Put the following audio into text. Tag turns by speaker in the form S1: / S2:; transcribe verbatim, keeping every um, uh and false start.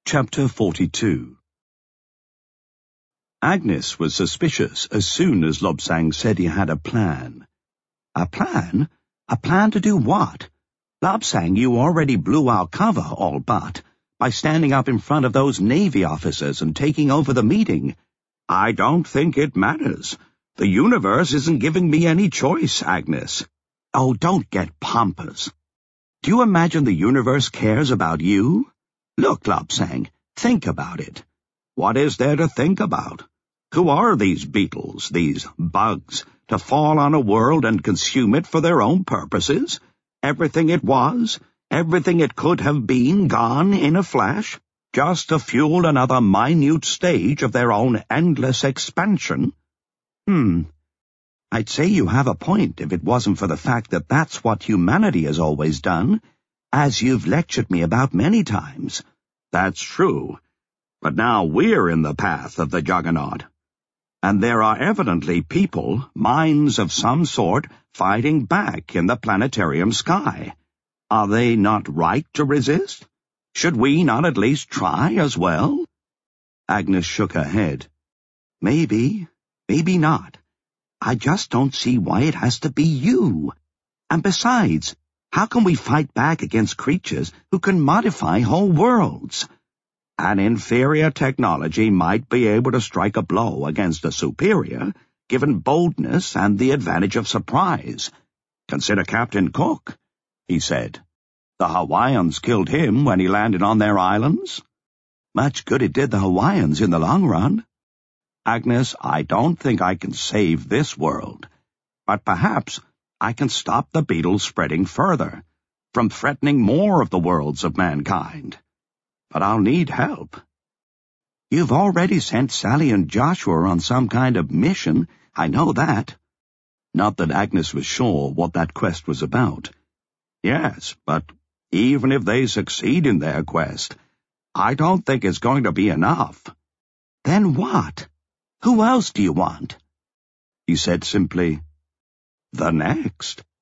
S1: Chapter forty-two. Agnes was suspicious as soon as Lobsang said he had a plan. A plan? A plan to do what? Lobsang, you already blew our cover, all but, by standing up in front of those Navy officers and taking over the meeting. I don't think it matters. The universe isn't giving me any choice, Agnes. Oh, don't get pompous. Do you imagine the universe cares about you? Look, Lobsang, think about it. What is there to think about? Who are these beetles, these bugs, to fall on a world and consume it for their own purposes? Everything it was, everything it could have been, gone in a flash, just to fuel another minute stage of their own endless expansion? Hmm. I'd say you have a point if it wasn't for the fact that that's what humanity has always done, as you've lectured me about many times. That's true. But now we're in the path of the Juggernaut. And there are evidently people, minds of some sort, fighting back in the planetarium sky. Are they not right to resist? Should we not at least try as well? Agnes shook her head. Maybe, maybe not. I just don't see why it has to be you. And besides, how can we fight back against creatures who can modify whole worlds? An inferior technology might be able to strike a blow against a superior, given boldness and the advantage of surprise. Consider Captain Cook, he said. The Hawaiians killed him when he landed on their islands. Much good it did the Hawaiians in the long run. Agnes, I don't think I can save this world, but perhaps I can stop the beetles spreading further, from threatening more of the worlds of mankind. But I'll need help. You've already sent Sally and Joshua on some kind of mission, I know that. Not that Agnes was sure what that quest was about. Yes, but even if they succeed in their quest, I don't think it's going to be enough. Then what? Who else do you want? He said simply, the next.